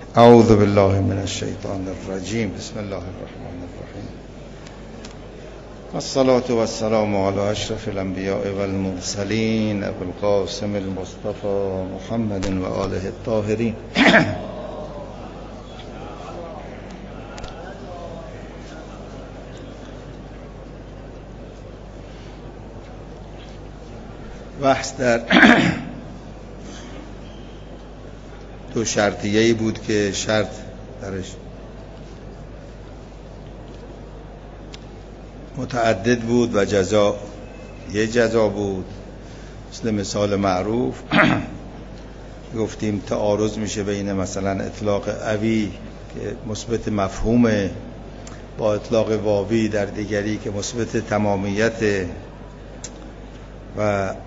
اعوذ بالله من الشیطان الرجیم. بسم الله الرحمن الرحیم. الصلاة والسلام على اشرف الانبیاء والمرسلین ابو القاسم المصطفى محمد و آله الطاهرین. بحث در دو شرطیه‌ای بود که شرط درش متعدد بود و جزا یه جزا بود. مثل مثال معروف گفتیم تعارض میشه بین مثلا اطلاق اوی که مثبت مفهومه با اطلاق واوی در دیگری که مثبت تمامیت و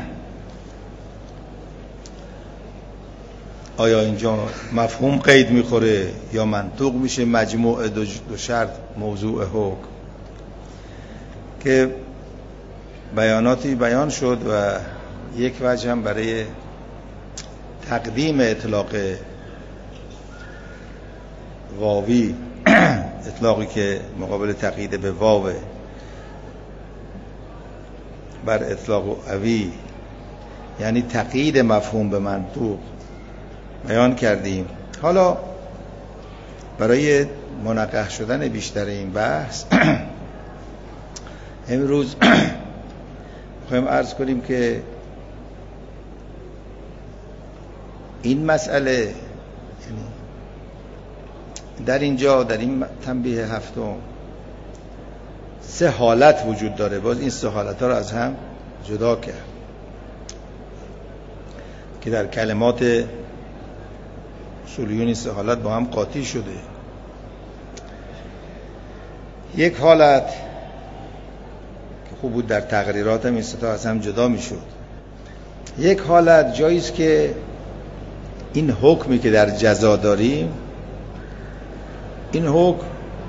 آیا اینجا مفهوم قید میخوره یا منطوق میشه مجموع دو شرط موضوع حکم، که بیاناتی بیان شد و یک وجه هم برای تقدیم اطلاق واوی اطلاقی که مقابل تقیید به واو بر اطلاق اوی یعنی تقیید مفهوم به منطوق بیان کردیم. حالا برای منقح شدن بیشتر این بحث امروز میخوایم عرض کنیم که این مسئله یعنی در اینجا در این تنبیه هفتم سه حالت وجود داره. باز این سه حالت ها رو از هم جدا کرد که در کلمات اصولیون این سه حالت با هم قاطی شده. یک حالت که خوب بود در تقریرات هم این سه تا از هم جدا می شد. یک حالت جاییست که این حکمی که در جزا داریم، این حکم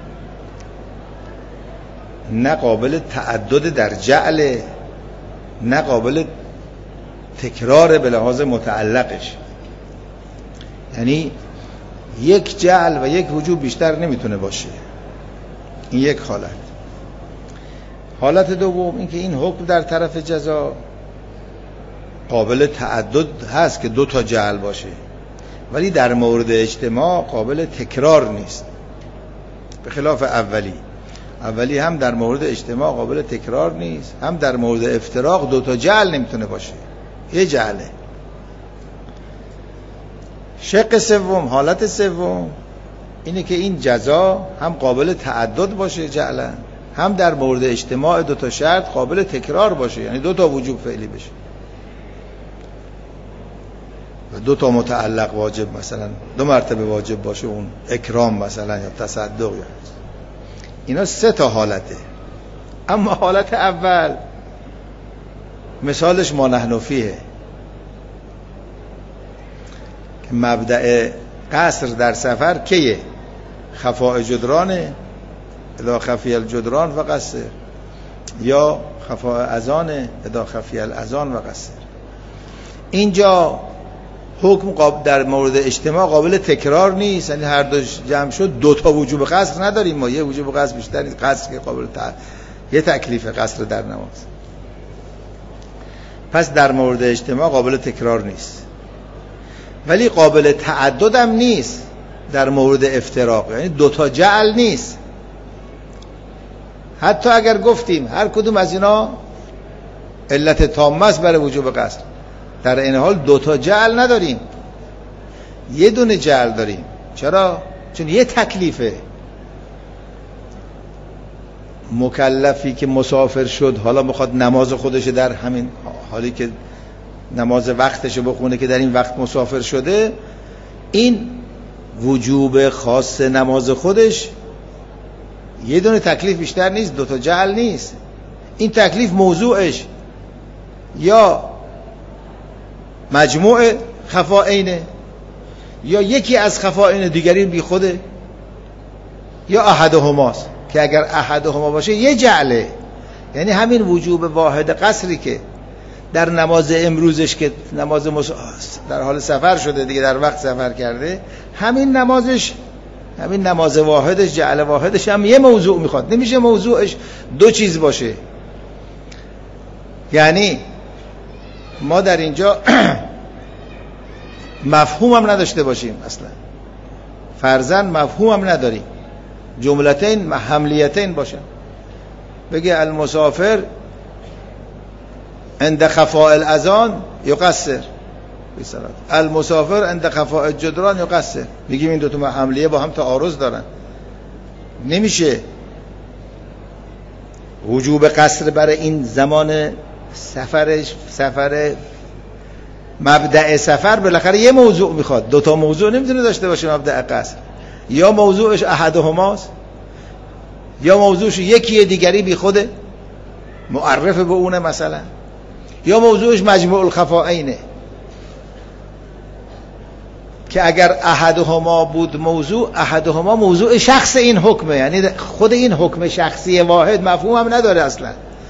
نه قابل تعدد در جعل نه قابل تکرار به لحاظ متعلقش، یعنی یک جعل و یک وجوب بیشتر نمیتونه باشه. این یک حالت. حالت دوم این که این حکم در طرف جزا قابل تعدد هست که دو تا جعل باشه، ولی در مورد اجتماع قابل تکرار نیست، به خلاف اولی هم در مورد اجتماع قابل تکرار نیست، هم در مورد افتراق دو تا جعل نمیتونه باشه، یه جعله. شق سوم، حالت سوم اینه که این جزا هم قابل تعدد باشه جعلا، هم در مورد اجتماع دو تا شرط قابل تکرار باشه، یعنی دو تا وجوب فعلی بشه و دو تا متعلق واجب، مثلا دو مرتبه واجب باشه، اون اکرام مثلا یا تصدق یا اینا سه تا حالته. اما حالت اول مثالش ما نحن فیه که مبدأ قصر در سفر کیه؟ خفاء جدرانه، اذا خفی الجدران و قصر، یا خفاء اذانه، اذا خفی الاذان و قصر. اینجا حکم در مورد اجتماع قابل تکرار نیست، یعنی هر دوش جمع شد دو تا وجوب قصر نداریم ما، یه وجوب قصر بیشتر نیست، قصر که قابل یه تکلیف قصر در نماز. پس در مورد اجتماع قابل تکرار نیست، ولی قابل تعدد هم نیست در مورد افتراق، یعنی دو تا جعل نیست. حتی اگر گفتیم هر کدوم از اینا علت تامه است برای وجوب قصر، در این حال دو تا جعل نداریم، یه دونه جعل داریم. چرا؟ چون یه تکلیفه. مکلفی که مسافر شد حالا میخواد نماز خودش در همین حالی که نماز وقتش بخونه که در این وقت مسافر شده، این وجوب خاص نماز خودش یه دونه تکلیف بیشتر نیست، دو تا جعل نیست. این تکلیف موضوعش یا مجموع خفائینه یا یکی از خفائین دیگری بی خوده یا احدهماست، که اگر احدهما باشه یه جعله، یعنی همین وجوب واحد قصری که در نماز امروزش که نماز در حال سفر شده دیگه، در وقت سفر کرده، همین نمازش، همین نماز واحدش، جعل واحدش هم یه موضوع میخواد. نمیشه موضوعش دو چیز باشه. یعنی ما در اینجا مفهوم هم نداشته باشیم، اصلا فرضاً مفهوم هم نداریم، جملتین حملیتین باشن. بگه المسافر عند خفاء الاذان یقصر، المسافر عند خفاء الجدران یقصر. میگیم این دو تا حملیه با هم تعارض دارن، نمیشه. وجوب قصر برای این زمان سفر مبدأ سفر بالاخره یه موضوع میخواد، دو تا موضوع نمیتونه داشته باشه مبدأ قصر. یا موضوعش احدهماست، یا موضوعش یکیه دیگری بی خوده معرف به اونه مثلا، یا موضوعش مجموع الخفائینه که اگر احدهما بود موضوع، احدهما موضوع شخص این حکمه، یعنی خود این حکم شخصی واحد مفهوم هم نداره اصلا،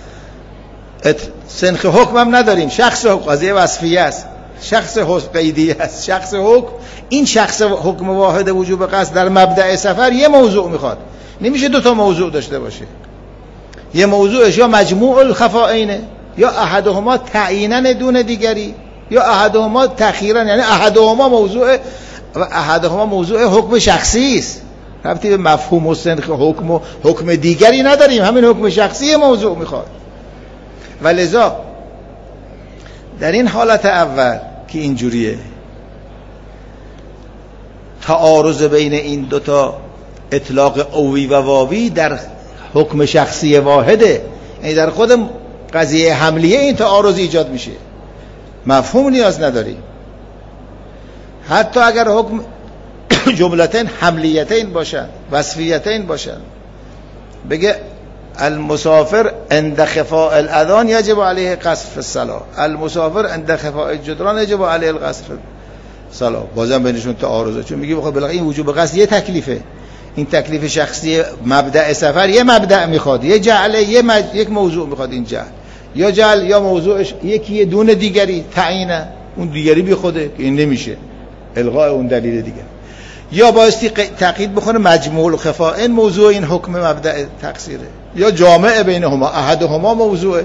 سنخ حکم هم نداریم. شخص قضیه وصفیه است، شخص قیدیه است، شخص حکم. این شخص حکم واحد وجوب قصد در مبدأ سفر یه موضوع میخواد، نمیشه دو تا موضوع داشته باشه. یه موضوعش یا مجموع الخفائینه، یا احدهما تعیینا دون دیگری، یا احدهما تأخیرا، یعنی احدهما موضوع و احدهما موضوع حکم شخصی است، ربطی به مفهوم و سنخ حکم و حکم دیگری نداریم، همین حکم شخصی موضوع میخواد. ولذا در این حالت اول که اینجوریه، تعارض بین این دوتا اطلاق اوی و واوی در حکم شخصی واحده، یعنی در خود قضیه حملیه این تعارض ایجاد میشه، مفهوم نیاز نداری. حتی اگر حکم جملتین حملیتین باشن، وصفیتین باشن، بگه المسافر عند خفاء الاذان یجب علیه قصر فی الصلاة، المسافر عند خفاء الجدران یجب علیه القصر فی الصلاة. بازم بینشون تعارضه، چون میگه بخواد بالاخره این وجوب قصد یه تکلیفه، این تکلیف شخصی مبدأ سفر یه مبدأ میخواد، یه جعل یک موضوع میخواد. این جعل یا جعل یا موضوعش یکی دون دیگری تعیینه، اون دیگری بی خوده که این نمیشه الغاء اون دلیل دیگه. یا بایستی تقیید بخونه مجموع الخفائین موضوع این حکم مبدأ تقصیره، یا جامع بینهما احدهما موضوع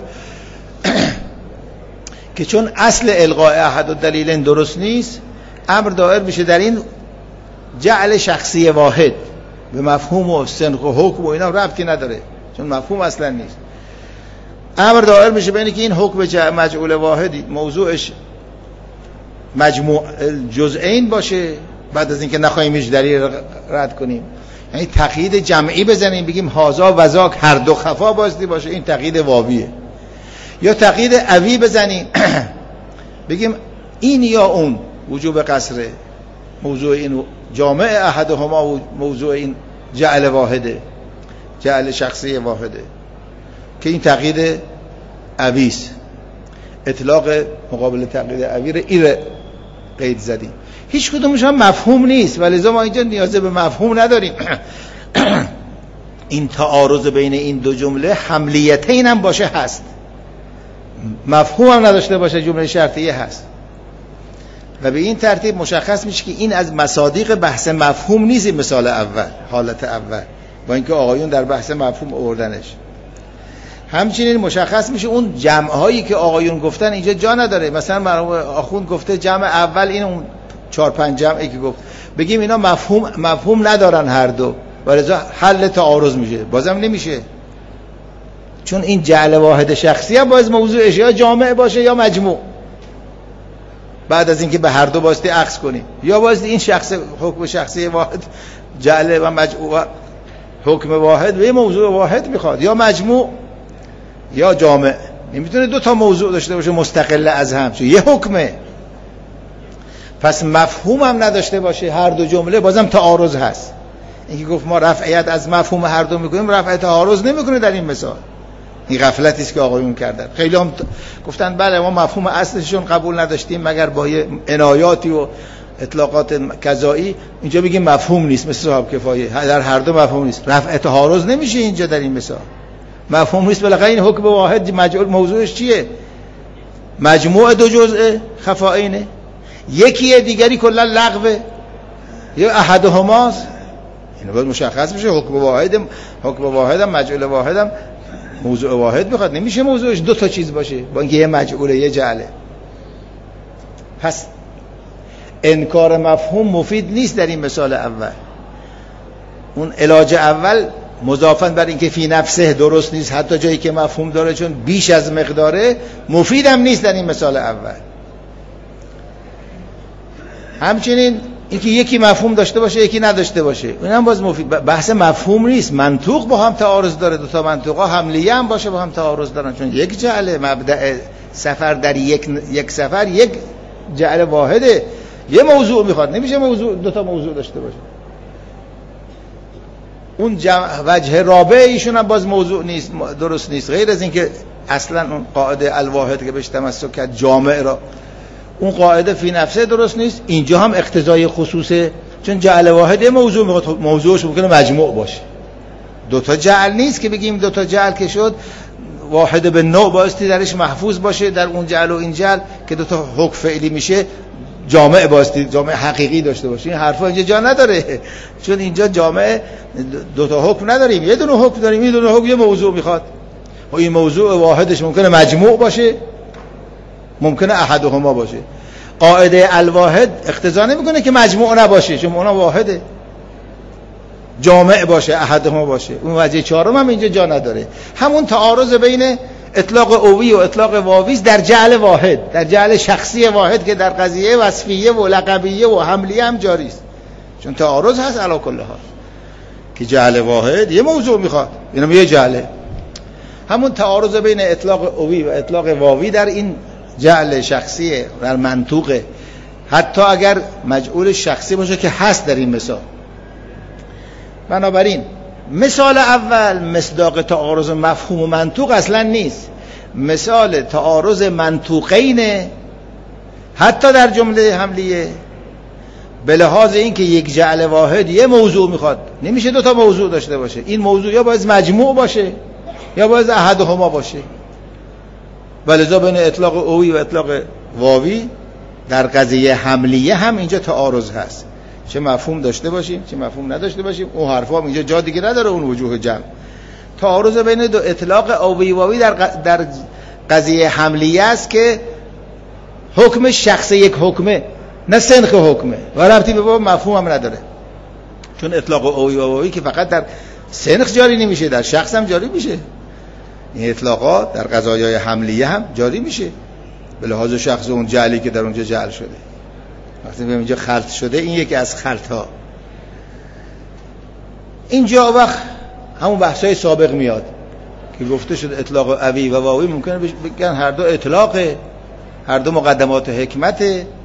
که چون اصل الغاء احد الدلیلین درست نیست، امر دائر میشه در این جعل شخصی واحد، به مفهوم و سنخ و حکم و اینا ربطی نداره، چون مفهوم اصلا نیست. امر دائر میشه بینه که این حکم مجعول واحدی موضوعش مجموع الجزئین باشه، بعد از اینکه نخواهیم هیچ دلیل رد کنیم، یعنی تقیید جمعی بزنیم بگیم هازا و ذاک هر دو خفا بایستی باشه، این تقیید واویه. یا تقیید اوی بزنیم بگیم این یا اون وجوب قصره، موضوع این جامع احدهما موضوع این جعل واحده، جعل شخصی واحده، که این تقیید اویست. اطلاق مقابل تقیید اوی رو این قید زدیم. هیچ کدومش هم مفهوم نیست، ولذا ما اینجا نیاز به مفهوم نداریم. این تعارض بین این دو جمله حملیتین هم باشه هست، مفهوم هم نداشته باشه جمله شرطیه هست، و به این ترتیب مشخص میشه که این از مصادیق بحث مفهوم نیست. مثال اول، حالت اول، با اینکه آقایون در بحث مفهوم آوردنش. همچنین مشخص میشه اون جمع هایی که آقایون گفتن اینجا جا نداره. مثلا مرحوم آخوند گفته جمع اول، این اون 4-5 جمعی که گفت، بگیم اینا مفهوم ندارن هر دو، ولذا حل تعارض میشه. بازم نمیشه، چون این جعل واحد شخصی هم باید موضوعش یا جامع باشه یا مجموع. بعد از اینکه به هر دو باستی عکس کنیم، یا باستی این شخص حکم شخصی واحد جعل و مجموع حکم واحد و یه موضوع واحد میخواد، یا مجموع یا جامع. نمیتونه دو تا موضوع داشته باشه مستقل از هم، چون یه حکمه. پس مفهوم هم نداشته باشه هر دو جمله، بازم تعارض هست. اینکه گفت ما رفعیت از مفهوم هر دو میکنیم، رفع تعارض نمیکنه در این مثال. این غفلتی است که آقایون کردن. خیلی هم گفتن بله ما مفهوم اصلشون قبول نداشتیم مگر با یه عنایاتی و اطلاقات قضایی، اینجا بگیم مفهوم نیست، مثل صاحب کفایه در هر دو مفهوم نیست. رفع تعارض نمیشه اینجا در این مثال، مفهوم نیست. بالاخره این حکم واحد مجعول موضوعش چیه؟ مجموع دو جزء خفائینه، یکیه دیگری کلا لغوه یا احدهماست. اینو باید مشخص بشه. حکم واحد هم مجعول واحد هم موضوع واحد میخواد، نمیشه موضوعش دو تا چیز باشه با اینکه یه مجعوله یه جعله. پس انکار مفهوم مفید نیست در این مثال اول. اون علاج اول مضافاً بر اینکه فی نفسه درست نیست، حتی جایی که مفهوم داره چون بیش از مقداره، مفیدم نیست در این مثال اول. همچنین اینکه یکی مفهوم داشته باشه یکی نداشته باشه، اونم باز مفید. بحث مفهوم نیست، منطوق با هم تعارض داره. دو تا منطوقا حملیه هم باشه با هم تعارض دارن، چون یک جعل مبدأ سفر در یک سفر یک جعل واحده، یه موضوع میخواد، نمیشه موضوع دو تا موضوع داشته باشه. اون وجه رابع ایشون هم باز موضوع نیست، درست نیست. غیر از اینکه اصلا اون قاعده الواحد که بهش تمسک کرد جامع را، اون قاعده فی نفسه درست نیست. اینجا هم اقتضای خصوصه، چون جعل واحد یه موضوع میخواد، موضوعش ممکنه مجموع باشه. دو تا جعل نیست که بگیم دو تا جعل که شد واحد به نوع بایستی درش محفوظ باشه، در اون جعل و این جعل که دو تا حکم فعلی میشه جامع بایستی جامع حقیقی داشته باشه. این حرفا اینجا جا نداره، چون اینجا جامع دو تا حکم نداریم، یه دونه حکم داریم. این دونه حکم یه موضوع میخواد و این موضوع واحدش ممکنه مجموع باشه، ممکنه احدهما باشه. قاعده الواحد اقتضا نمیکنه که مجموع نباشه، چون اونها واحده، جامع باشه، احدهما باشه. اون وجه چهارم هم اینجا جا نداره. همون تعارض بین اطلاق اوی و اطلاق واوی در جعل واحد، در جعل شخصی واحد که در قضیه وصفیه و لقبیه و حملیه هم جاری است. چون تعارض هست علی کل حال که جعل واحد یه موضوع میخواد، اینم یه جعله. همون تعارض بین اطلاق اوی و اطلاق واوی در این جعل شخصی در منطوقه، حتی اگر مجعول شخصی باشه که هست در این مثال. بنابراین مثال اول مصداق تعارض مفهوم و منطوق اصلا نیست. مثال تعارض منطوقینه حتی در جمله حملیه، به لحاظ اینکه یک جعل واحد یه موضوع میخواد، نمیشه دو تا موضوع داشته باشه. این موضوع یا باید مجموع باشه یا باید احدهما باشه. ولذا بین اطلاق اوی و اطلاق واوی در قضیه حملیه هم اینجا تعارض هست، چه مفهوم داشته باشیم چه مفهوم نداشته باشیم. اون حرفا هم اینجا جا دیگه نداره. اون وجوه جمع تعارض بین دو اطلاق اوی واوی در قضیه حملیه است که حکم شخص یک حکمه، نه سنخ حکمه و ربطی به باب مفهوم هم نداره. چون اطلاق اوی واوی که فقط در سنخ جاری نمیشه، در شخص هم جاری میشه. این اطلاقات در قضایای حملیه هم جاری میشه به لحاظ شخص اون جعلی که در اونجا جعل شده. وقتی به اینجا خلط شده، این یکی از خلط ها. اینجا وقت همون بحثای سابق میاد که گفته شد اطلاق اوی و واوی ممکنه بگن هر دو اطلاقه، هر دو مقدمات حکمت،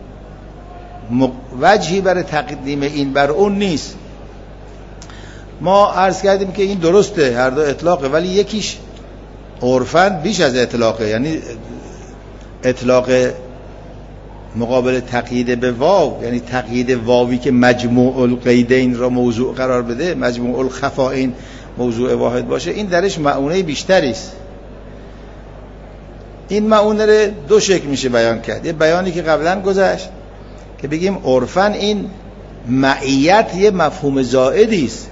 وجهی برای تقدیم این بر اون نیست. ما عرض کردیم که این درسته، هر دو اطلاقه، ولی یکیش عرفاً بیش از اطلاقه، یعنی اطلاق مقابل تقیید به واو، یعنی تقیید واوی که مجموع القیدین را موضوع قرار بده، مجموع الخفائین موضوع واحد باشه، این درش معونه بیشتری است. این معونه رو دو شکل میشه بیان کرد. یه بیانی که قبلا گذشت که بگیم عرفاً این معیت یه مفهوم زائدی است.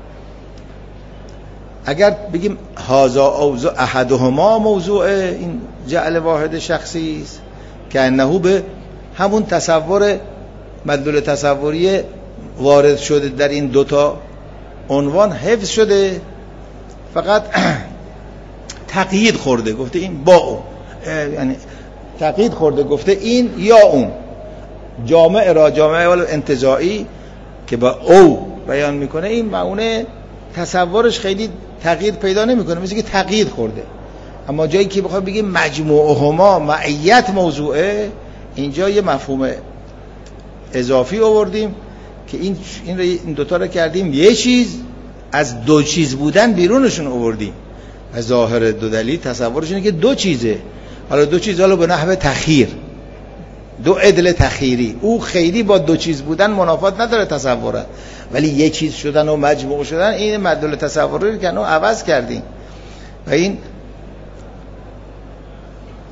اگر بگیم هذا اوضاع احدهما موضوع این جعل واحد شخصی است که انه به همون تصور مدلول تصوری وارد شده در این دوتا عنوان حفظ شده، فقط تقیید خورده، گفته این با اون، یعنی تقیید خورده گفته این یا اون. جامعه را جامعه انتزاعی که با او بیان میکنه، این معونه تصورش خیلی تغییر پیدا نمیکنه، مثل که تقیید خورده. اما جایی که بخوام بگیم مجموعهما معیت موضوعه، اینجا یه مفهوم اضافی آوردیم که این دوتا رو کردیم یه چیز، از دو چیز بودن بیرونشون آوردیم. از ظاهر دو دلیل تصورشونه که دو چیزه، حالا دو چیز حالا به نحو تخییر، دو عدل تخییری، او خیلی با دو چیز بودن منافات نداره تصوره، ولی یک چیز شدن و مجموع شدن این مدلول تصوری رو که عوض کردیم. و این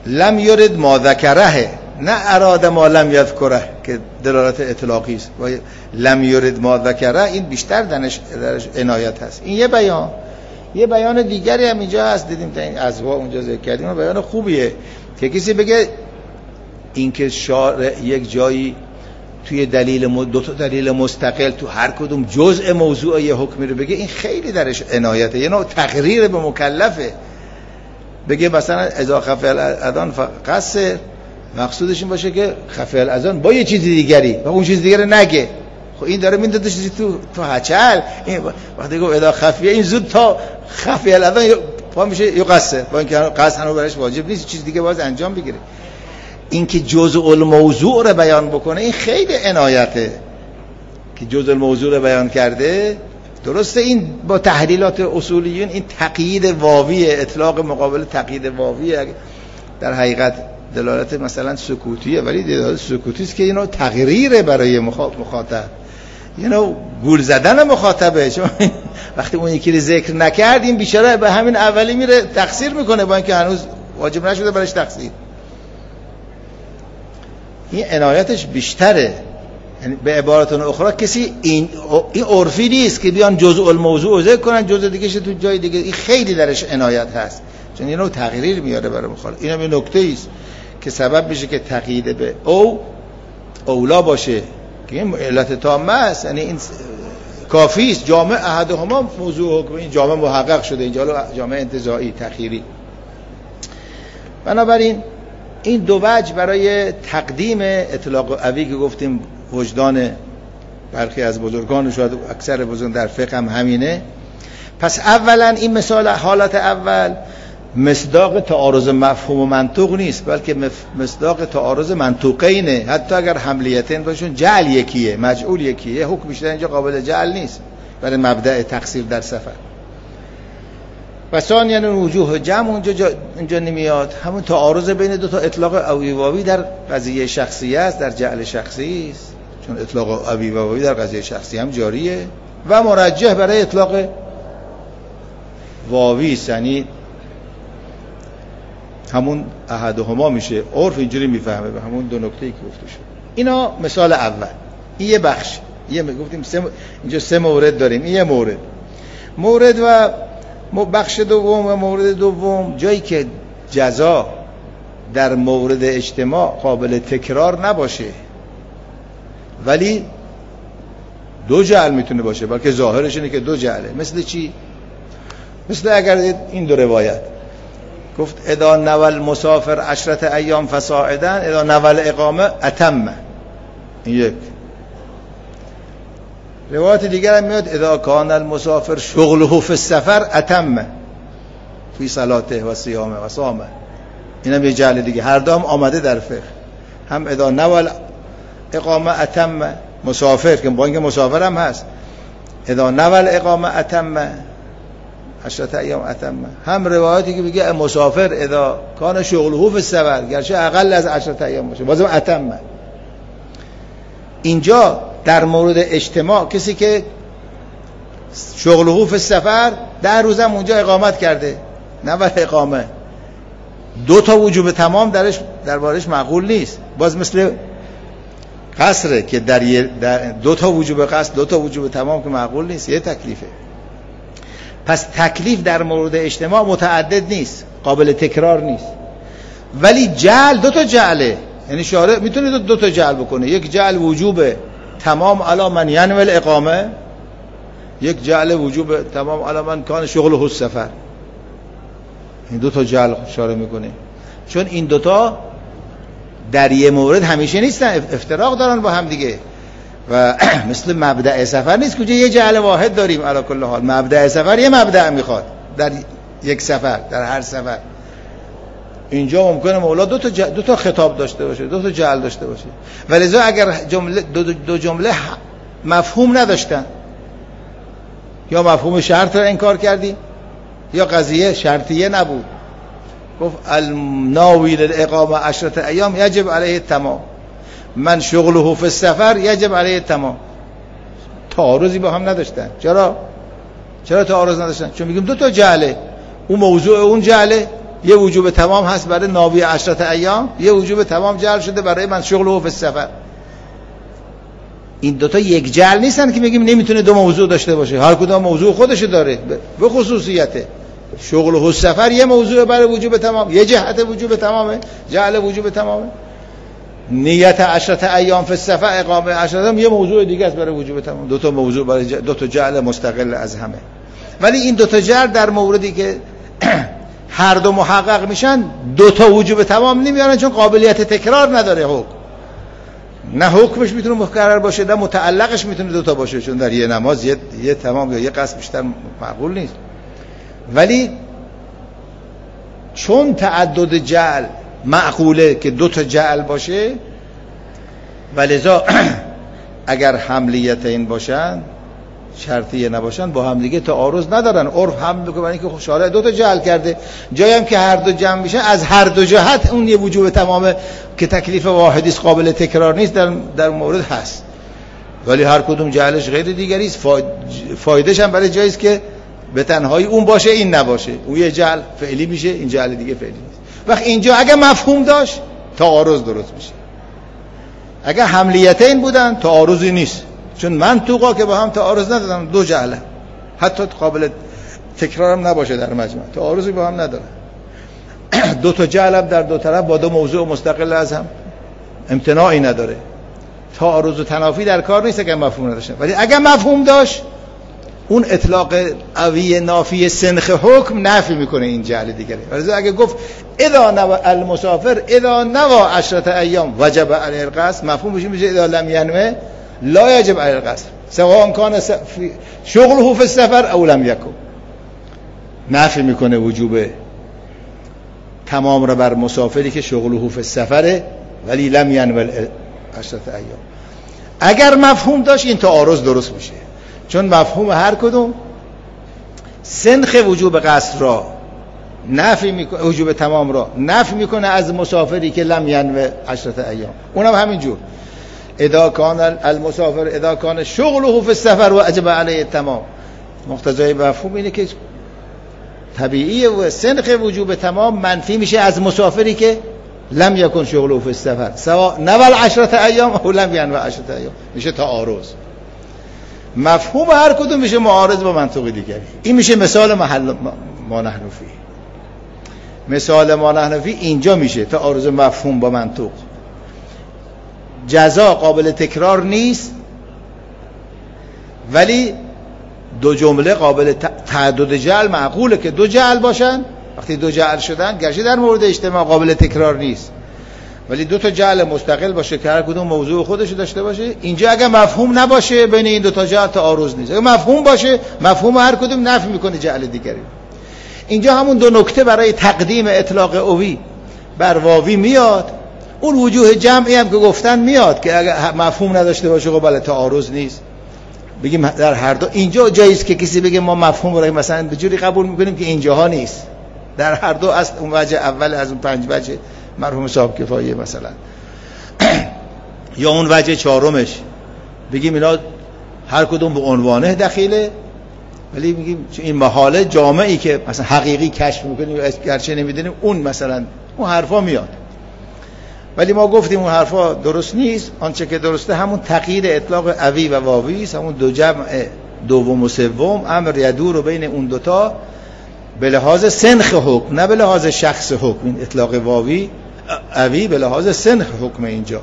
لم یرد ما ذکره، نه اراد ما لم یذکره که دلالت اطلاقی است. لم یرد ما ذکره این بیشتر درش عنایت هست. این یه بیان دیگری هم اینجا هست، دیدیم تا این ازوا اونجا ذکر کردیم و بیان خوبیه که کسی بگه اینکه شارع یک جایی توی دو تا دلیل مستقل تو هر کدوم جزء موضوع یه حکمی رو بگه، این خیلی درش عنایته، یه نوع تقریر به مکلفه. بگه مثلا اذا خفی الاذان فقصر، مقصودش این باشه که خفی الاذان با یه چیز دیگری و اون چیز دیگری نگه. خب این داره میندازه چیزی تو هچل. این وقتی گفت اذا خفیه، این زود تا خفی الاذان پا میشه یقصر، با اینکه قصد هنوز برایش واجب نیست، چیز دیگه باز انجام بگیره. این که جزء الموضوع رو بیان بکنه این خیلی عنایته که جزء الموضوع رو بیان کرده. درسته این با تحلیلات اصولیون این تقیید واویه، اطلاق مقابل تقیید واویه، در حقیقت دلالت مثلا سکوتیه، ولی دلالت سکوتی است که اینو تقریره برای مخاطب، اینو گول زدن مخاطبه. چون وقتی اون یکی رو ذکر نکرد این بیچاره به همین اولی میره تقصیر میکنه با اینکه هنوز واجب نشده برایش تقصیر. این عنایتش بیشتره. یعنی به عبارت اخرى کسی این عرفی نیست که بیان جزء الموضوع ذکر کنن، جزء دیگه شه تو جای دیگه. این خیلی درش عنایت هست، چون اینو تغییر میاره برای مخالف. اینم یه نکته است که سبب میشه که تقیید به اولا باشه که این علت تامه است. یعنی این کافی است جامع احدهما موضوع حکم، این جامع محقق شده، اینجا جامع انتزاعی تخیری. بنابراین این دو وجه برای تقدیم اطلاق قوی که گفتیم وجدان برخی از بزرگان، شاید اکثر بزرگان در فقه هم همینه. پس اولا این مثال حالت اول مصداق تعارض مفهوم و منطوق نیست، بلکه مصداق تعارض منطوقینه. حتی اگر حملیتین باشون جعل یکیه، مجعول یکیه، حکم بیشتر اینجا قابل جعل نیست برای مبدأ تقصیر در سفر. و ثانیاً وجوه جمع اونجا نمیاد، همون تعارض بین دو تا اطلاق قوی واوی در قضیه شخصی است، در جعل شخصی است، چون اطلاق قوی واوی در قضیه شخصی هم جاریه و مرجح برای اطلاق واوی است، یعنی همون احدهما میشه. عرف اینجوری میفهمه به همون دو نکته‌ای که گفته شد. اینا مثال اول. این یه بخش، گفتیم اینجا 3 مورد داریم. این یه مورد و بخش دوم و مورد دوم جایی که جزا در مورد اجتماع قابل تکرار نباشه ولی دو جعل میتونه باشه، بلکه ظاهرش اینه که دو جعله. مثل چی؟ مثل اگر این دو روایت گفت اذا نوال مسافر 10 ایام فصاعدا، اذا نوال اقامه اتم. این یک روایت دیگر هم میاد اذا کان المسافر شغله فی السفر اتم فی صلاته و صیامه و صامه. اینم یه جعل دیگه. هر دو هم آمده در فقه، هم اذا نوال اقامه اتم مسافر که با اینکه مسافر هم هست، اذا نوال اقامه اتم 10 ایام اتم، هم روایاتی که میگه مسافر اذا کان شغله فی السفر گرچه اقل از 10 ایام باشه بازم اتم. اینجا در مورد اجتماع کسی که شغله فی السفر 10 روزم اونجا اقامت کرده، نه ولی اقامه 2 تا وجوب تمام دربارش معقول نیست. باز مثل قصره که در 2 تا وجوب قصر 2 تا وجوب تمام که معقول نیست، یه تکلیفه. پس تکلیف در مورد اجتماع متعدد نیست، قابل تکرار نیست، ولی جعل 2 تا جعله. یعنی شارع میتونه 2 تا جعل بکنه، یک جعل وجوب تمام علی من ینوی الاقامه، یک جعل وجوب تمام علی من کان شغله السفر. این 2 تا جعل شارع میکنه، چون این 2 تا در یه مورد همیشه نیستن، افتراق دارن با هم دیگه و مثل مبدأ سفر نیست که یه جعل واحد داریم. علی کل حال مبدأ سفر یه مبدأ میخواد در یک سفر، در هر سفر. اینجا ممکنه مولا 2 تا خطاب داشته باشه، 2 تا جعل داشته باشه، ولذا اگر دو جمله مفهوم نداشتن، یا مفهوم شرط را انکار کردی یا قضیه شرطیه نبود، گفت الناوی للاقامه 10 ایام یجب علیه تمام، من شغله فی السفر یجب علیه تمام. تعارضی با هم نداشتن. چرا تعارض نداشتن؟ چون میگیم 2 تا جعله، اون موضوع اون جعله یه وجوب تمام هست برای ناوی 10 ایام، یه وجوب تمام جعل شده برای من شغله فی السفر. این دوتا یک جعل نیستن که بگیم نمیتونه دو موضوع داشته باشه، هر کدوم موضوع خودش داره به خصوصیته. شغل و سفر یه موضوع برای وجوب تمام، یه جهت وجوب تمامه، جعل وجوب تمامه. نیت 10 ایام فی السفر، اقامه 10 ایام یه موضوع دیگه است برای وجوب تمام. دو تا موضوع برای دو تا جعل مستقل از همه. ولی این دو تا جعل در موردی که هر دو محقق میشن دو تا وجوب تمام نمیارن، چون قابلیت تکرار نداره حکم. نه حکمش میتونه مکرر باشه، نه متعلقش میتونه دو تا باشه، چون در یه نماز یه تمام یا یه قصد بیشتر معقول نیست. ولی چون تعدد جعل معقوله که دو تا جعل باشه، ولذا اگر حملیتین باشن، شرطیه نباشن، با هم دیگه تعارض ندارن. عرف هم میگه برای اینکه شارع دو تا جعل کرده، جایی هم که هر دو جمع میشه از هر دو جهت اون یه وجوب تمامه که تکلیف واحدی است، قابل تکرار نیست، در مورد هست. ولی هر کدوم جعلش غیر دیگری است. فایدهش هم برای جایی است که به تنهایی اون باشه این نباشه، اون یه جعل فعلی میشه، این جعل دیگه فعلی نیست. وقت اینجا اگه مفهوم داشت تعارض درست میشه. اگه حملیتین بودن تعارضی نیست، چون منطوقا که با هم تعارض ندارن، دو جعله، حتی قابل تکرار هم نباشه در مجمع، تعارضی با هم ندارن. دو تا جعل هم در دو طرف با دو موضوع مستقل از هم امتناعی نداره. تعارض و تنافی در کار نیست اگه مفهوم نداشتن. ولی اگه مفهوم داشت، اون اطلاق قوی نافی سنخ حکم نفی میکنه این جعل دیگره. ولی اگه گفت اذا نوى المسافر اذا نوى 10 ایام وجب علیه القصر، مفهوم میشه اذا لم ينوي لا يجب علیه القصر سواء كان شغله فی السفر او لم یکن. نفی میکنه وجوب تمام را بر مسافری که شغله فی السفر ولی لم ينوي 10 ایام. اگر مفهوم داشت این تعارض درست میشه، چون مفهوم هر کدوم سنخ وجوب قصر را نفی میکنه، وجوب تمام را نفی میکنه از مسافری که لم ینوی 10 ایام. اونم همینجور اذا کان المسافر اذا کان شغله فی السفر وجب علیه التمام. مقتضای مفهوم اینه که طبیعیه و سنخ وجوب تمام منفی میشه از مسافری که لم یکن شغله فی السفر سواء نوى 10 ایام او لم ینوی 10 ایام. میشه تعارض. مفهوم هر کدوم میشه معارض با منطق دیگری. این میشه مثال محل ما نحن فی. مثال ما نحن فی اینجا میشه تعارض مفهوم با منطق. جزا قابل تکرار نیست، ولی دو جمله قابل تعدد جعل معقوله که دو جعل باشن. وقتی دو جعل شدن گرچه در مورد اجتماع قابل تکرار نیست، ولی دو تا جعل مستقل باشه که هر کدوم موضوع خودش داشته باشه. اینجا اگه مفهوم نباشه بین این دو تا جعل تعارض نیست. اگه مفهوم باشه، مفهوم هر کدوم نفی میکنه جعل دیگری. اینجا همون دو نکته برای تقدیم اطلاق اوی بر واوی میاد. اون وجوه جمعی هم که گفتن میاد که اگه مفهوم نداشته باشه قابل تعارض نیست. بگیم در هر دو اینجا جاییست که کسی بگه ما مفهوم رو مثلا به جوری قبول میکنیم که اینجاها نیست. در هر دو اصل اون وجه اول از اون 5 وجه مرحوم صاحب کفایه مثلا یا اون وجه چهارمش بگیم اینا هر کدوم به عنوانه دخیله، ولی میگیم این محاله جامعی که مثلا حقیقی کشف میکنیم گرچه نمیدونیم اون مثلا اون حرفا میاد. ولی ما گفتیم اون حرفا درست نیست. آنچه که درسته همون تغییر اطلاق اوی و واوی است، همون دو جمع دوم و سوم امر یدور بین اون دوتا به لحاظ سنخ حکم، نه به لحاظ شخص حکم. این اطلاق واوی اوی به لحاظ سنخ حکم اینجا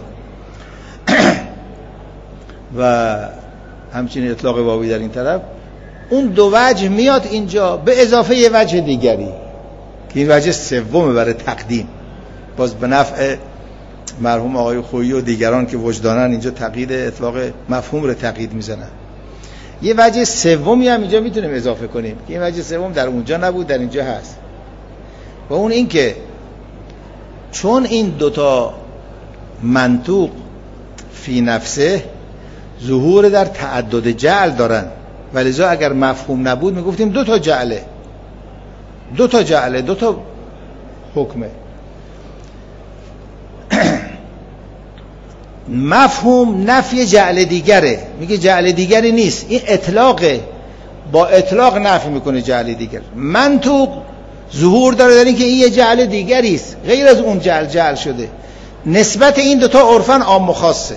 و همچنین اطلاق واوی در این طرف. اون دو وجه میاد اینجا به اضافه یه وجه دیگری که این وجه سومه برای تقدیم، باز به نفع مرحوم آقای خویی و دیگران که وجدانن اینجا تقیید اطلاق مفهوم رو تقیید میزنن. یه وجه سومی هم اینجا میتونیم اضافه کنیم که این وجه سوم در اونجا نبود در اینجا هست، و اون این که چون این دوتا منطوق فی نفسه ظهور در تعدد جعل دارن، ولذا اگر مفهوم نبود میگفتیم دو تا جعله، دو تا حکمه. مفهوم نفی جعل دیگره، میگه جعل دیگری نیست، این اطلاقه، با اطلاق نفی میکنه جعل دیگر. منطوق ظهور داره در این که این یه جعل دیگری است غیر از اون جعل شده. نسبت این دوتا عرفاً عام و خاصه.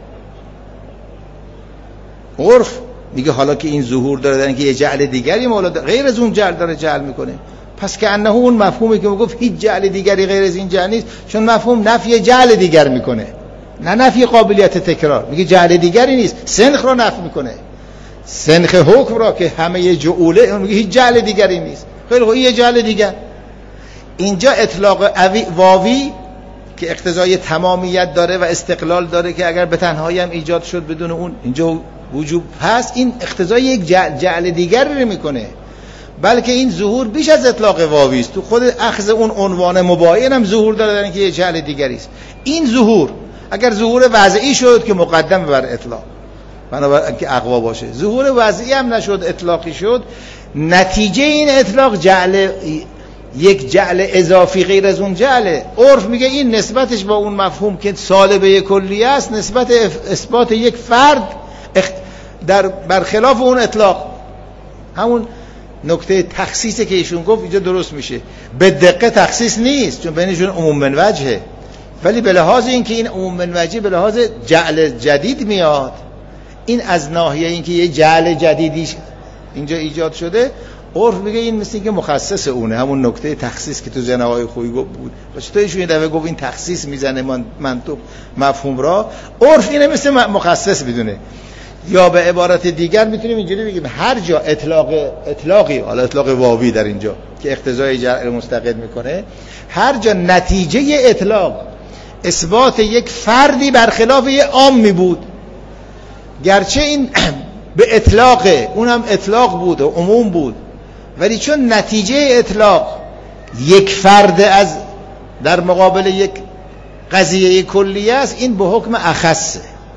عرف میگه حالا که این ظهور داره در این که یه جعل دیگری مولا غیر از اون جعل داره جعل میکنه، پس که انه اون مفهومی که میگفت هیچ جعل دیگری غیر از این جعل نیست، چون مفهوم نفی جعل دیگر میکنه نه نفی قابلیت تکرار. میگه جعل دیگری نیست، سنخ رو نفی میکنه، سنخ حکم را که همه جعوله، اون میگه هیچ جعل دیگری نیست. خیلی خوب، یه جعل دیگر. اینجا اطلاق واوی که اقتضای تمامیت داره و استقلال داره که اگر به تنهایی هم ایجاد شد بدون اون اینجا وجوب هست، این اقتضای یک جعل دیگر رو میکنه. بلکه این ظهور بیش از اطلاق واوی است، تو خود اخذ اون عنوان مباین هم ظهور داره در اینکه یه جعل دیگری است. این ظهور اگر ظهور وضعی شد که مقدم بر اطلاق بنابراین اینکه اقوا باشه، ظهور وضعی هم نشد اطلاقی شد، نتیجه این اطلاق یک جعل اضافی غیر از اون جعله. عرف میگه این نسبتش با اون مفهوم که سالبه کلیه است، نسبت اثبات یک فرد در برخلاف اون اطلاق. همون نکته تخصیصه که ایشون گفت اینجا درست میشه. به دقیق تخصیص نیست چون بینشون عموم من وجهه، ولی به لحاظ اینکه این عموم من وجهه به لحاظ جعل جدید میاد، این از ناحیه اینکه یه جعل جدیدی اینجا ایجاد شده، عرف میگه این مثل اینکه مخصص اونه، همون نکته تخصیص که تو ذهن‌های خویی بود. چطور ایشون این دفعه گفت این تخصیص میزنه منطق مفهوم را، عرف اینه مثل مخصص بدونه. یا به عبارت دیگر میتونیم اینجوری بگیم هر جا اطلاقی، حالا اطلاق واوی در اینجا که اقتضای جعل مستقل میکنه، هر جا نتیجه اطلاق اثبات یک فردی برخلاف یک عامی بود، گرچه این به اطلاق اونم اطلاق بود و عموم بود، ولی چون نتیجه اطلاق یک فرد از در مقابل یک قضیه کلیه است، این به حکم اخصه.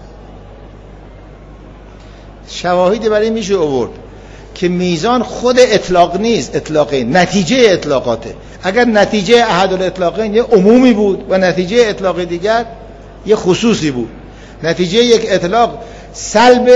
شواهدی برای میشه آورد که میزان خود اطلاق نیست، اطلاقی نتیجه اطلاقاته. اگر نتیجه احد الاطلاقین یه عمومی بود و نتیجه اطلاق دیگر یه خصوصی بود، نتیجه یک اطلاق سلب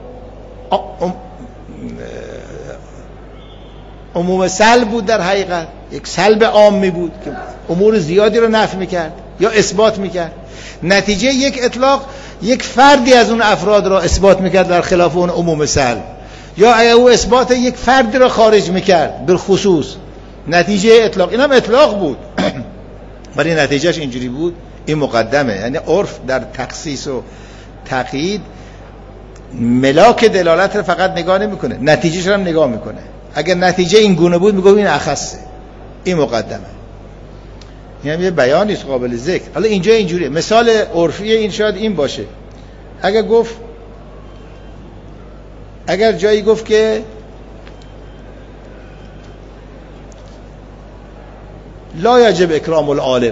عموم سلب بود، در حقیقت یک سلب عامی بود که امور زیادی رو نفی میکرد یا اثبات میکرد. نتیجه یک اطلاق یک فردی از اون افراد را اثبات میکرد در خلاف اون عموم سلب، یا اگر او اثبات یک فردی را خارج میکرد بالخصوص، نتیجه اطلاق اینم اطلاق بود ولی نتیجهش اینجوری بود. این مقدمه، یعنی عرف در تخصیص و تقیید ملاک دلالت رو فقط نگاه نمیکنه، نتیجهش رو هم نگاه میکنه. اگر نتیجه این گونه بود میگه این اخصه، این مقدمه. یعنی یه بیانی است قابل ذکر. حالا اینجا اینجوریه، مثال عرفی این شاید این باشه، اگر جایی گفت که لا یجب اکرام العالم،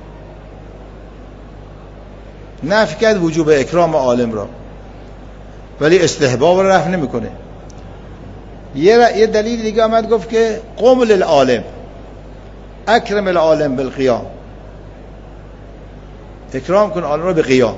نفی کرد وجوب اکرام عالم را ولی استحباب را رفع نمیکنه. یه دلیل دیگه آمد گفت که قم للعالم، اکرم العالم بالقیام، اکرام کن عالم را به قیام.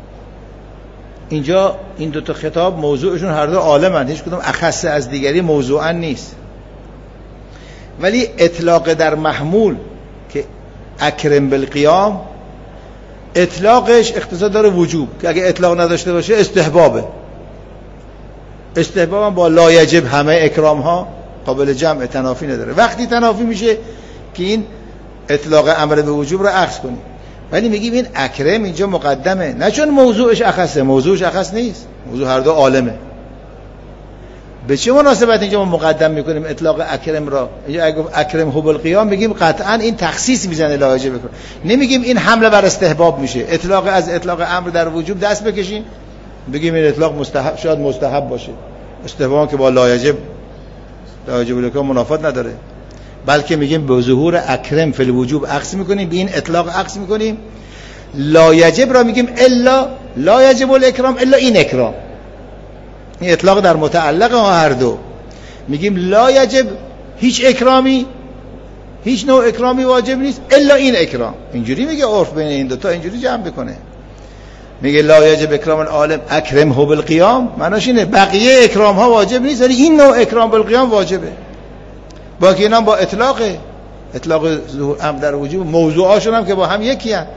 اینجا این دوتا خطاب موضوعشون هر دو عالمن، هیچ کدوم اخص از دیگری موضوعا نیست، ولی اطلاق در محمول که اکرم بالقیام اطلاقش اقتضا داره وجوب، که اگه اطلاق نداشته باشه استحبابه. استحباب هم با لا یجب همه اکرام ها قابل جمع تنافی نداره. وقتی تنافی میشه که این اطلاق امر به وجوب رو اخذ کنیم. ولی میگیم این اکرم اینجا مقدمه، نه چون موضوعش اخصه، موضوعش اخص نیست، موضوع هر دو عالمه. به چه مناسبت اینجا ما مقدم میکنیم اطلاق اکرم را؟ اینجا اگه اکرم هو بالقیام میگیم قطعا این تخصیص میزنه لا یجب بکنه، نمیگیم این حمله بر استحباب میشه. اطلاق از اطلاق امر در وجوب دست بکشیم بگیم این اطلاق مستحب، شاید مستحب باشه، استحباب که با لا یجب لکن منافات نداره. بلکه میگیم به ظهور اکرم فی الوجوب عکس میکنیم، به این اطلاق عکس میکنیم. لا یجب را میگیم الا لا یجب الاکرام الا این اکرام، این اطلاق در متعلق ها هر دو. میگیم لا یجب هیچ اکرامی، هیچ نوع اکرامی واجب نیست الا این اکرام. اینجوری میگه عرف بین این دو تا اینجوری جمع بکنه. میگه لا یجب اکرام العالم اکرم هو بالقیام، معناش اینه بقیه اکرام ها واجب نیست ولی این نوع اکرام بالقیام واجبه. با که اینا با اطلاقه، اطلاق ظهور امر در وجوب موضوعاشون هم که با هم یکی هست.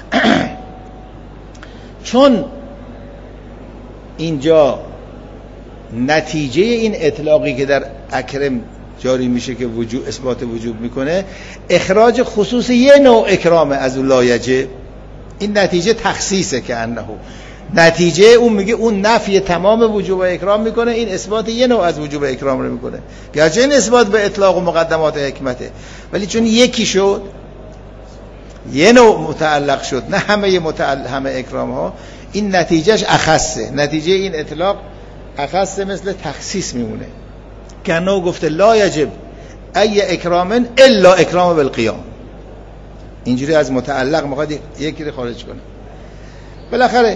چون اینجا نتیجه این اطلاقی که در اکرم جاری میشه که وجوب اثبات وجوب میکنه اخراج خصوص یه نوع اکرامه از اون لایجه. این نتیجه تخصیصه که انه نتیجه اون میگه اون نفی تمام وجوب و اکرام میکنه، این اثبات یه نوع از وجوب و اکرام رو میکنه، گرچه این اثبات به اطلاق و مقدمات حکمته، ولی چون یکی شد یه نوع متعلق شد، نه همه اکرام ها، این نتیجهش اخصه. نتیجه این اطلاق اخصه، مثل تخصیص میمونه که انه گفته لا یجب ای اکرام الا اکرام بالقیام. اینجوری از متعلق میخواد یکی رو خارج کنه. بالاخره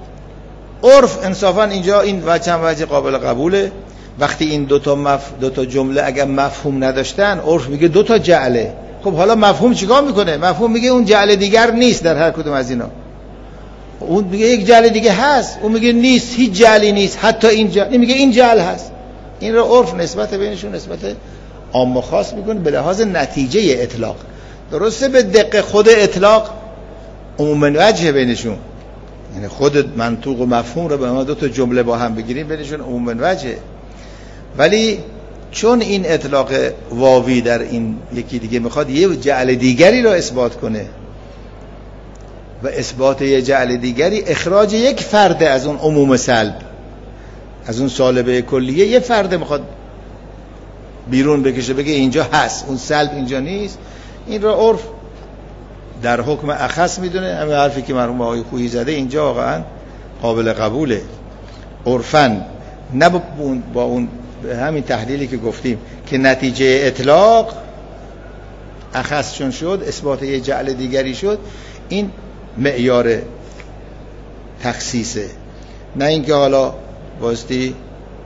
عرف انصافا اینجا این وجه قابل قبوله. وقتی این دو تا جمله اگر مفهوم نداشتن، عرف میگه دو تا جعله. خب حالا مفهوم چیکار میکنه؟ مفهوم میگه اون جعل دیگر نیست در هر کدوم از اینا. اون میگه یک جعل دیگه هست، اون میگه نیست، هیچ جعلی نیست، حتی این جعل میگه این جعل هست. این رو عرف نسبت بینشون نسبت عام و خاص میکنه به لحاظ نتیجه اطلاق. درسته به دقیق خود اطلاق عموم وجه بینشون، یعنی خود منطوق و مفهوم رو به ما دو تا جمله با هم بگیریم بینشون عموم وجه، ولی چون این اطلاق واوی در این یکی دیگه میخواد یه جعل دیگری رو اثبات کنه و اثبات یه جعل دیگری اخراج یک فرد از اون عموم سلب، از اون سالبه کلیه یه فرد میخواد بیرون بکشه، بگه اینجا هست اون سلب اینجا نیست. این رو عرف در حکم اخص میدونه. همین حرفی که مرحوم آقای خویی زده اینجا واقعا قابل قبوله عرفاً، نه با اون همین تحلیلی که گفتیم که نتیجه اطلاق اخص چون شد، اثبات یه جعل دیگری شد، این معیار تخصیصه، نه اینکه حالا باستی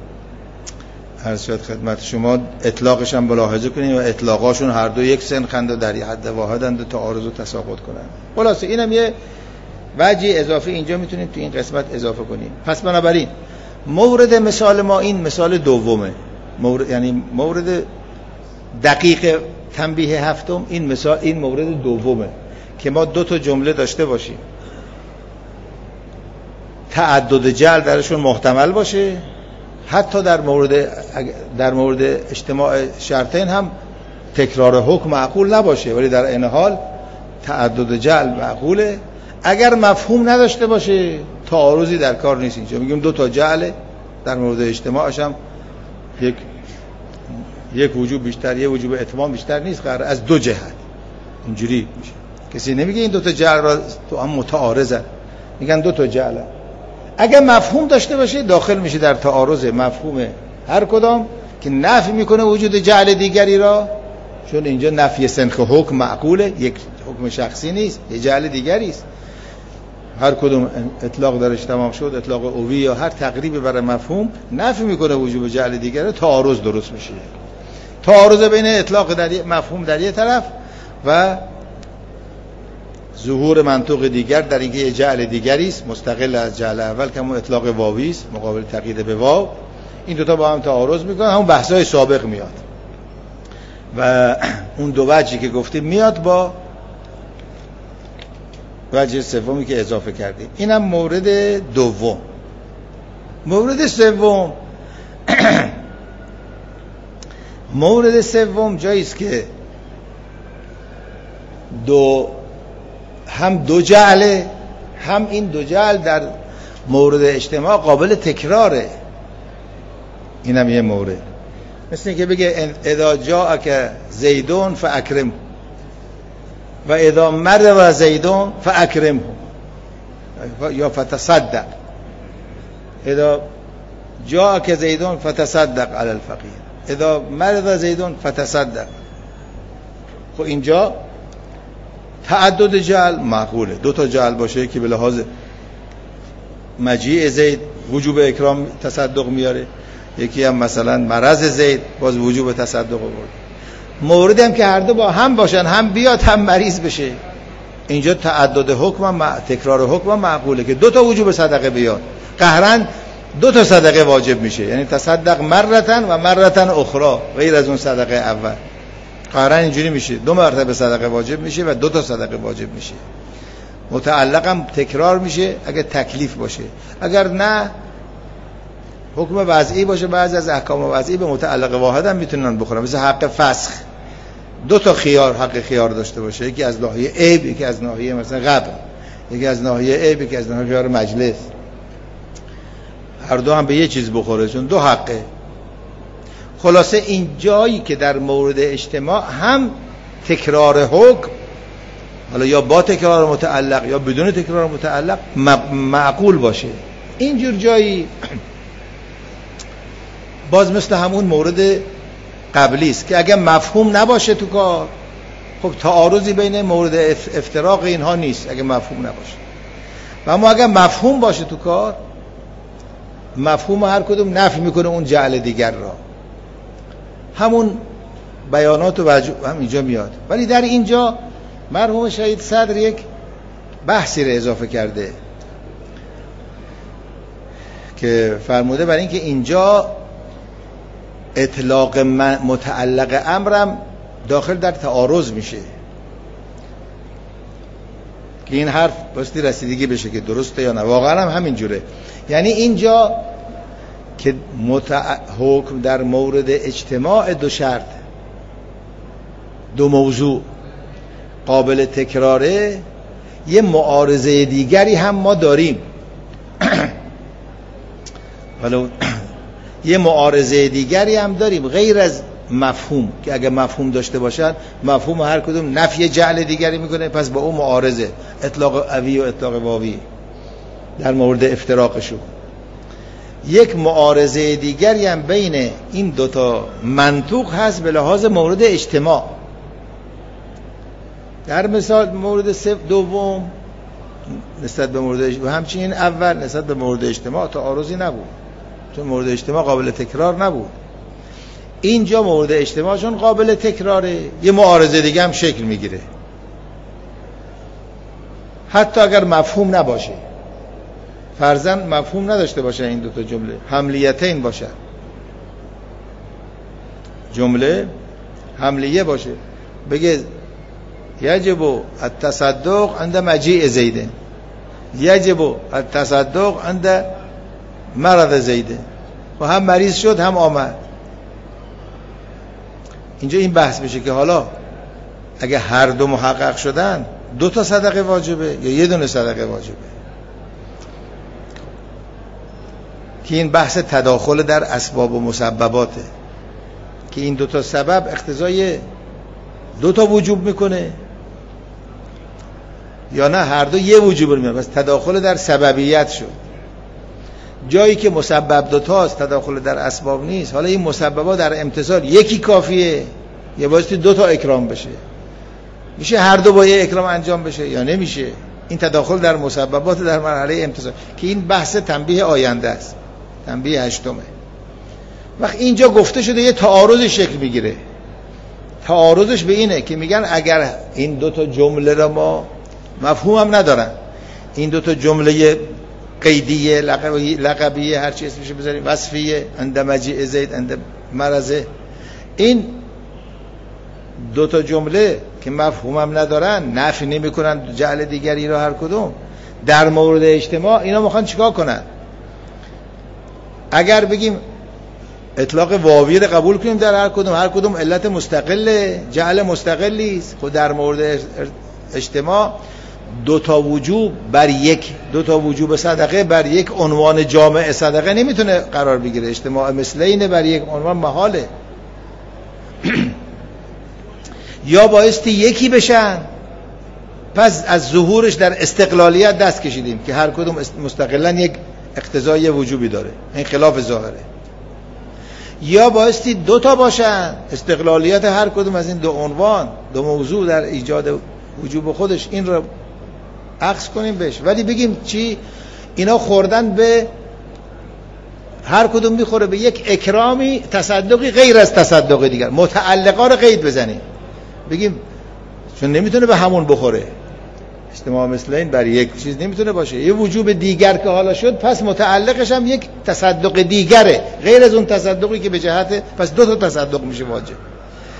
عرض شد خدمت شما اطلاقش هم ملاحظه کنیم و اطلاقاشون هر دو یک سنخند و در حد واحدند و تعارض و تساقط کنن. خلاصه اینم یه وجه اضافی اینجا میتونیم تو این قسمت اضافه کنیم. پس بنابراین مورد مثال ما این مثال دومه، یعنی مورد دقیق تنبیه هفتم این مثال، این مورد دومه که ما دو تا جمله داشته باشیم تعدد جعل درشون محتمل باشه، حتی در مورد اجتماع شرطین هم تکرار حکم معقول نباشه، ولی در این حال تعدد جعل معقوله. اگر مفهوم نداشته باشه تعارضی در کار نیست. اینجا میگیم دو تا جعل، در مورد اجتماعش هم یک وجوب بیشتر، یک وجوب اتمام بیشتر نیست، قرار از دو جهت اینجوری میشه. کسی نمیگه این دو تا جعل را تو هم متعارضن، میگن دو تا جعل. اگر مفهوم داشته باشه داخل میشه در تعارض مفهوم هر کدام که نفی میکنه وجود جعل دیگری را، چون اینجا نفی سنخ حکم معقوله، یک حکم شخصی نیست، یه جعل دیگری است. هر کدوم اطلاق درش تمام شد، اطلاق اوی یا هر تقریبی برای مفهوم نفی میکنه وجود جعل دیگری، تعارض درست میشه. تعارض بین اطلاق در مفهوم در یک طرف و ظهور منطوق دیگر در اینکه یه جعل دیگری است مستقل از جعل اول که همون اطلاق واوی است مقابل تقیید به واو. این دوتا با هم تعارض میکنن، همون بحثای سابق میاد و اون دو وجهی که گفتیم میاد با وجه سومی که اضافه کردیم. اینم مورد دوم. مورد سوم مورد سوم جایی است که هم دو جعله، هم این دو جعل در مورد اجتماع قابل تکراره. اینم یه مورد، مثل اینکه بگه اذا جاءک زیدون فاکرمه و اذا مر زیدون فاکرمه یا فتصدق. اذا جاءک زیدون فتصدق علی الفقیر، اذا مر زیدون فتصدق. خب اینجا تعدد جعل معقوله، دو تا جعل باشه که به لحاظ مجیء زید وجوب اکرام تصدق میاره، یکی هم مثلا مرض زید باز وجوب تصدق آورد. موردی هم که هر دو با هم باشن، هم بیاد هم مریض بشه، اینجا تعدد حکم تکرار حکم معقوله که دو تا وجوب صدقه بیاد، قهرن دو تا صدقه واجب میشه، یعنی تصدق مرتن و مرتن اخرى غیر از اون صدقه اول. قرار اینجوری میشه 2 مرتبه صدقه واجب میشه و 2 تا صدقه واجب میشه. متعلق هم تکرار میشه اگر تکلیف باشه، اگر نه حکم وضعی باشه. بعضی از احکام وضعی به متعلق واحد هم میتونن بخورن، مثل حق فسخ 2 تا خیار، حق خیار داشته باشه، یکی از ناحیه عیب، یکی از ناحیه مثلا قبل، یکی از ناحیه عیب، یکی از ناحیه خیار مجلس. هر دو هم به یه چیز بخوره چون 2 حقه. خلاصه این جایی که در مورد اجتماع هم تکرار حکم، حالا یا با تکرار متعلق یا بدون تکرار متعلق، معقول باشه. اینجور جایی باز مثل همون مورد قبلی است که اگه مفهوم نباشه تو کار، خب تعارضی بین مورد افتراق اینها نیست اگه مفهوم نباشه. و اما اگه مفهوم باشه تو کار، مفهوم هر کدوم نفی میکنه اون جعل دیگر را. همون بیانات و هم اینجا میاد. ولی در اینجا مرحوم شهید صدر یک بحثی رو اضافه کرده که فرموده برای اینکه اینجا اطلاق متعلق امرم داخل در تعارض میشه، که این حرف باستی رسیدگی بشه که درسته یا نه. واقعا هم همین جوره. یعنی اینجا که حکم در مورد اجتماع 2 شرط 2 موضوع قابل تکراره، یه معارضه دیگری هم ما داریم. ولو یه معارضه دیگری هم داریم غیر از مفهوم، که اگه مفهوم داشته باشن مفهوم هر کدوم نفی جعل دیگری میکنه، پس با اون معارضه اطلاق اوی و اطلاق واوی در مورد افتراقشون. یک معارضه دیگری هم بین این 2 تا منطوق هست به لحاظ مورد اجتماع. در مثال مورد دوم نسبت به مورد و همچنین اول نسبت به مورد اجتماع تعارضی نبود، چون مورد اجتماع قابل تکرار نبود. اینجا مورد اجتماع چون قابل تکراره، یه معارضه دیگه هم شکل میگیره، حتی اگر مفهوم نباشه. فرضاً مفهوم نداشته باشه این 2 تا جمله، حملیتین باشه، جمله حملیه باشه، بگه یجب التصدق عند مجیء زید، یجب التصدق عند مرض زید، و هم مریض شد هم آمد. اینجا این بحث میشه که حالا اگه هر 2 محقق شدن 2 تا صدقه واجبه یا 1 دونه صدقه واجبه، که این بحث تداخل در اسباب و مسبباته، که این 2 تا سبب اقتضای 2 تا وجوب میکنه یا نه هر 2 یه وجوب رو میاره. بس تداخل در سببیت شد. جایی که مسبب 2 تاست تداخل در اسباب نیست. حالا این مسببا در امتثال یکی کافیه یا بایستی 2 تا اکرام بشه؟ میشه هر 2 با یه اکرام انجام بشه یا نمیشه؟ این تداخل در مسببات در مرحله امتثال، که این بحث تنبیه آینده است، تنبیه 8. وقت اینجا گفته شده یه تعارضی شکل میگیره. تعارضش به اینه که میگن اگر این 2 تا جمله را ما مفهوم هم ندارن، این 2 تا جمله قیدیه، لقبیه، هر چی اسمش بذاریم، وصفیه، عند مجیء زید عند مرضه، این 2 تا جمله که مفهوم هم ندارن، نفی نمیکنن جعل دیگری را هر کدوم، در مورد اجتماع اینا میخوان چیکار کنن؟ اگر بگیم اطلاق واوی رو قبول کنیم در هر کدوم علت مستقله، جعل مستقلی است، خود در مورد اجتماع 2 تا وجوب بر 2 تا وجوب صدقه بر 1 عنوان جامع صدقه نمیتونه قرار بگیره. اجتماع مثلین بر 1 عنوان محاله. یا بایستی یکی بشن، پس از ظهورش در استقلالیت دست کشیدیم که هر کدوم مستقلا یک اقتضای وجوبی داره، این خلاف ظاهره. یا بایستی 2 تا باشن، استقلالیت هر کدوم از این 2 عنوان 2 موضوع در ایجاد وجوب خودش، این رو عکس کنیم بهش. ولی بگیم چی؟ اینا خوردن به هر کدوم میخوره به یک اکرامی تصدقی غیر از تصدق دیگر، متعلقا رو قید بزنیم، بگیم چون نمیتونه به همون بخوره، اجتماع مثلین بر 1 چیز نمیتونه باشه، یه وجوب دیگر که حالا شد، پس متعلقش هم یک تصدق دیگره غیر از اون تصدقی که به جهت، پس 2 تا تصدق میشه واجب.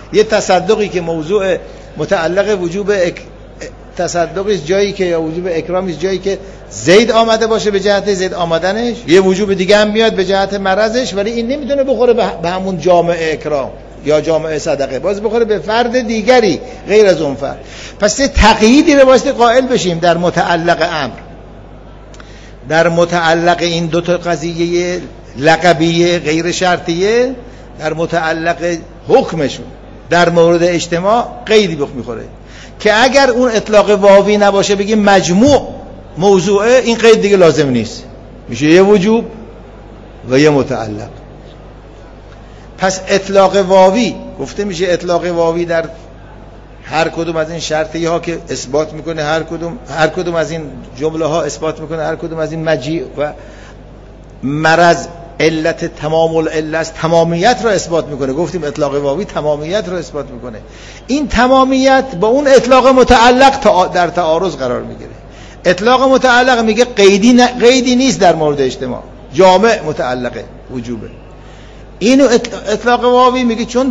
یه تصدقی که موضوع متعلق وجوب تصدقی جایی که یا وجوب اکرامی جایی که زید آمده باشه به جهت زید آمدنش، یه وجوب دیگه هم میاد به جهت مرضش، ولی این نمیتونه بخوره به همون جامع اکرام یا جامع صدقه، باز بخوره به فرد دیگری غیر از اون فرد. پس تقییدی رو واسه قائل بشیم در متعلق امر، در متعلق این دو تا قضیه لقبیه غیر شرطیه، در متعلق حکمشون در مورد اجتماع قیدی میخوره که اگر اون اطلاق واوی نباشه بگیم مجموع موضوعه، این قید دیگه لازم نیست، میشه یه وجوب و یه متعلق. پس اطلاق واوی گفته میشه اطلاق واوی در هر کدوم از این شرطیه ها که اثبات میکنه، هر کدوم از این جمله ها اثبات میکنه، هر کدوم از این مجیء و مرض علت تمام العله است، تمامیت را اثبات میکنه. گفتیم اطلاق واوی تمامیت را اثبات میکنه. این تمامیت با اون اطلاق متعلق در تعارض قرار میگیره. اطلاق متعلق میگه قیدی نیست در مورد اجتماع، جامع متعلقه وجوبه. اینو اطلاق واوی میگه چون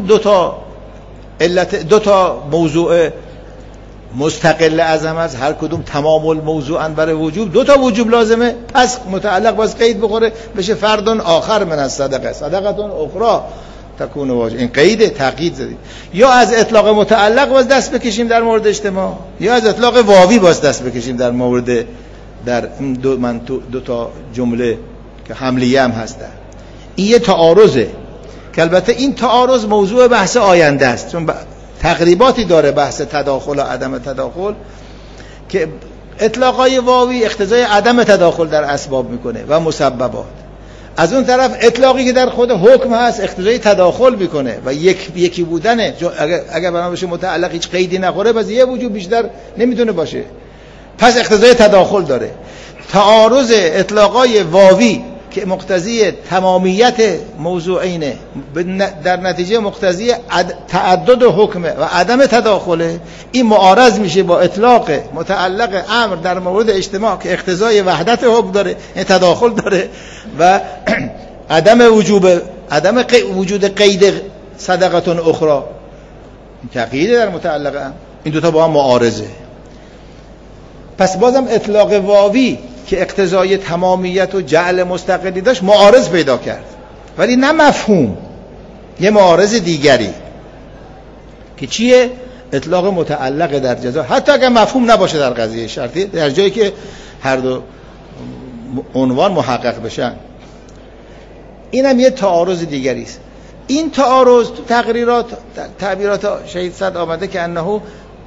دو تا موضوع مستقل از هم از هر کدوم تمام الموضوعن برای وجوب، دو تا وجوب لازمه، پس متعلق باز قید بخوره بشه فردون آخر من از صدقه، صدقتون اخرى تکون واجب. این قید تقیید زدید. یا از اطلاق متعلق باز دست بکشیم در مورد اجتماع، یا از اطلاق واوی باز دست بکشیم در مورد در دو تا جمله که حملیه هم هستن. این یه تعارضه که البته این تعارض موضوع بحث آینده است، چون تقریباتی داره بحث تداخل و عدم تداخل که اطلاقای واوی اقتضای عدم تداخل در اسباب میکنه و مسببات، از اون طرف اطلاقی که در خود حکم هست اقتضای تداخل میکنه و یکی بودنه. اگر بنا بشه متعلق هیچ قیدی نخوره پس یه وجوب بیشتر نمیتونه باشه، پس اقتضای تداخل داره. تعارض اطلاقای واوی که مقتضی تمامیت موضوعینه در نتیجه مقتضی تعدد حکمه و عدم تداخله، این معارض میشه با اطلاق متعلق امر در مورد اجتماع که اقتضای وحدت حکم داره، این تداخل داره و عدم وجود قید صدقتون اخرى، این تقیید در متعلق امر. این دوتا با هم معارضه. پس بازم اطلاق واوی که اقتضای تمامیت و جعل مستقلی داشت معارض پیدا کرد، ولی نه مفهوم، یه معارض دیگری که چیه؟ اطلاق متعلق در جزا، حتی اگر مفهوم نباشه در قضیه شرطی، در جایی که هر دو عنوان محقق بشن. اینم یه تعارض دیگری است. این تعارض تو تعبیرات شهید صد آمده که انه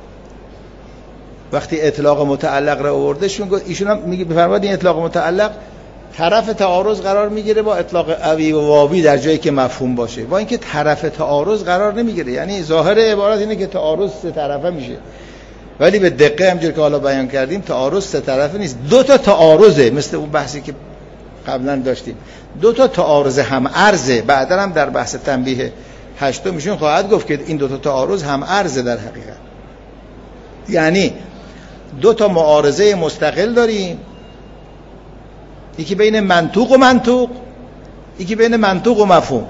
وقتی اطلاق متعلق را آورده ایشون هم میگه بفرمایید این اطلاق متعلق طرف تعارض قرار میگیره با اطلاق اوی و واوی در جایی که مفهوم باشه، با اینکه طرف تعارض قرار نمیگیره. یعنی ظاهر عبارت اینه که تعارض سه طرفه میشه، ولی به دقت همونجوری که حالا بیان کردیم تعارض سه طرفه نیست، دو تا تعارضه، مثل اون بحثی که قبلا داشتیم، دو تا تعارض هم عرضه. بعدا هم در بحث تنبیه هشتم میشون خواهد گفت که این دو تا تعارض هم عرضه در حقیقت. یعنی دو تا معارضه مستقل داریم، یکی بین منطوق و منطوق، یکی بین منطوق و مفهوم.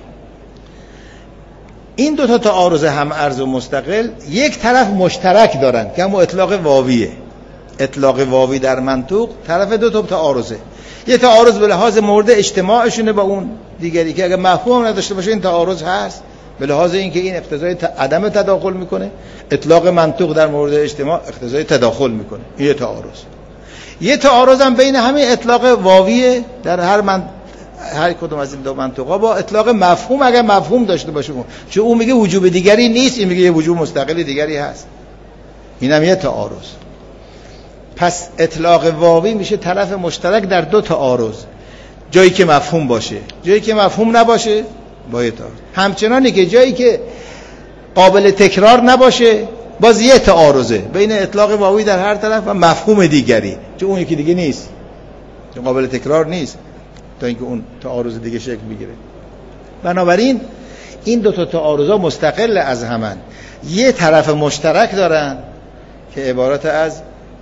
این دو تا تعارض هم عرض و مستقل یک طرف مشترک دارن که همون اطلاق واویه. اطلاق واوی در منطوق طرف دو تا تعارضه. یه تعارض به لحاظ مورد اجتماعشونه با اون دیگری که اگه مفهوم نداشته باشه این تعارض هست، به لحاظ اینکه این اقتضای عدم تداخل میکنه. اطلاق منطوق در مورد اجتماع اقتضای تداخل میکنه. این یه تعارض. یه تعارض هم بین همین اطلاق واویه در هر کدوم از این دو منطقه با اطلاق مفهوم، اگر مفهوم داشته باشه، چون اون میگه وجوب دیگری نیست، این میگه یه وجوب مستقل دیگری هست. این هم یه تعارض. پس اطلاق واوی میشه طرف مشترک در دو تعارض، جایی که مفهوم باشه. جایی که مفهوم نباشه با یه تعارض. همچنانی که جایی که قابل تکرار نباشه باز یه تعارضه بین اطلاق واوی در هر طرف و مفهوم دیگری، چون اون یکی دیگه نیست، چون قابل تکرار نیست تا اینکه اون تعارض دیگه شکل بگیره. بنابراین این دو تا تعارضا مستقل از همن، یه طرف مشترک دارن که عبارت از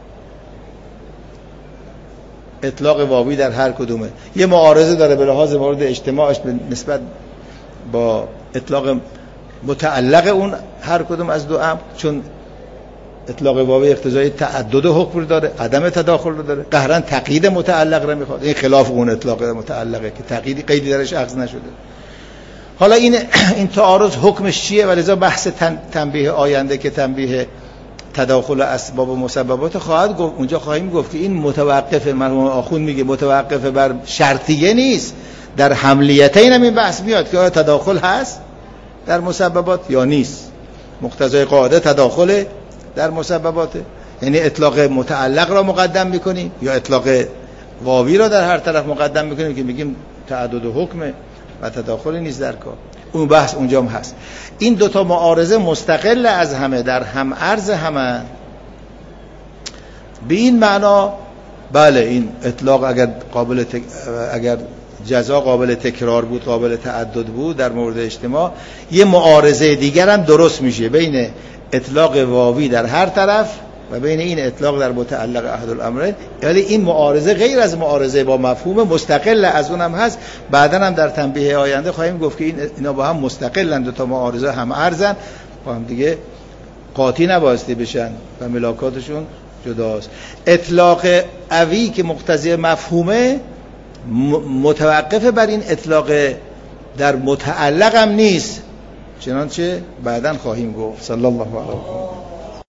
اطلاق واوی در هر کدومه. یه معارضه داره به لحاظ مورد اجتماعش به نسبت با اطلاق متعلق اون هر کدوم از دو امر، چون اطلاق واوی اقتضای تعدد حکم رو داره، عدم تداخل رو داره، قهرن تقیید متعلق رو میخواد. این خلاف اون اطلاق متعلقه که تقییدی قیدی درش اخذ نشده. حالا این تعارض حکمش چیه؟ ولذا بحث تنبیه آینده که تنبیه تداخل اسباب و مسببات خواهد گفت، اونجا خواهیم گفت که این متوقف، مرحوم آخوند میگه متوقف بر شرطیه نیست، در حملیتین هم این بحث میاد که آیا تداخل هست در مسببات یا نیست. مقتضای قاعده تداخل در مسببات، یعنی اطلاق متعلق را مقدم میکنیم یا اطلاق واوی را در هر طرف مقدم میکنیم که میگیم تعدد حکمه و تداخلی نیست در کار. اون بحث اونجا هم هست. این دوتا معارضه مستقل از همه، در هم عرض همه. به این معنا بله این اطلاق اگر جزا قابل تکرار بود، قابل تعدد بود در مورد اجتماع، یه معارضه دیگر هم درست میشه بین اطلاق واوی در هر طرف و بین این اطلاق در متعلق احد الامرین. یعنی این معارضه غیر از معارضه با مفهوم مستقل از اون هم هست. بعدا هم در تنبیه آینده خواهیم گفت که اینا با هم مستقلن، دو تا معارضه هم ارزن، با هم دیگه قاطی نبایستی بشن و ملاکاتشون جداست. اطلاق اوی که مقتضی مفهومه متوقف بر این اطلاق در متعلق هم نیست، چنانچه بعداً خواهیم گفت. صلی الله علیه و